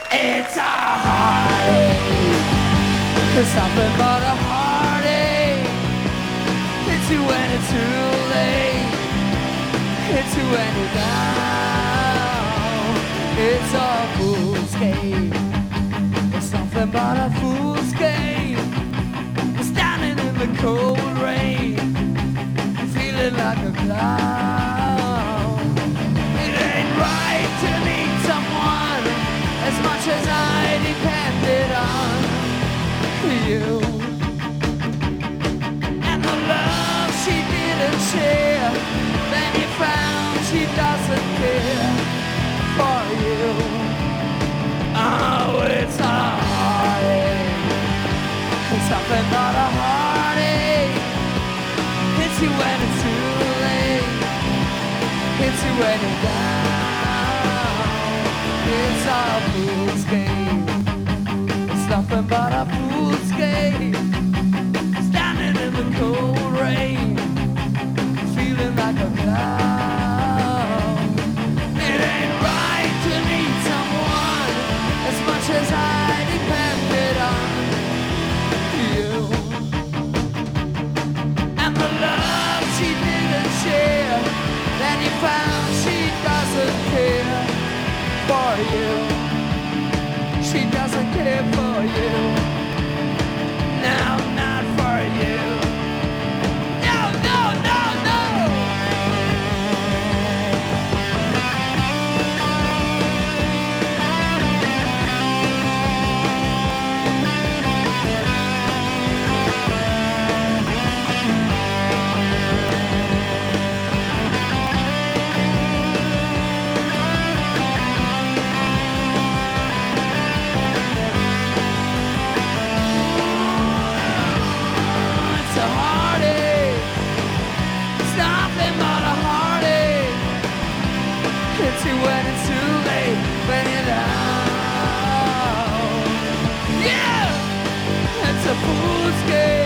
It's a heartache. It's nothing but a heartache. It's you when it's too late. It's you when you're down. It's a fool's game. It's nothing but a fool's game. Standing in the cold rain, feeling like a clown. It ain't right to need someone as much as I depended on you. And the love she didn't share, then you found she doesn't care for you. Oh, it's a heartache. It's nothing but a heartache. Hits you when it's too late. Hits you when you're down. It's a fool's game. It's nothing but a fool's game. Standing in the cold rain, feeling like a clown. It ain't right to need someone as much as I depended on you. And the love she didn't share, then you found she doesn't care for you. She doesn't care for you. No, not for you. No, no, no, no. It's a heartache. It's nothing but a heartache. Hits you when it's too late, when you're down. Yeah, it's a fool's game.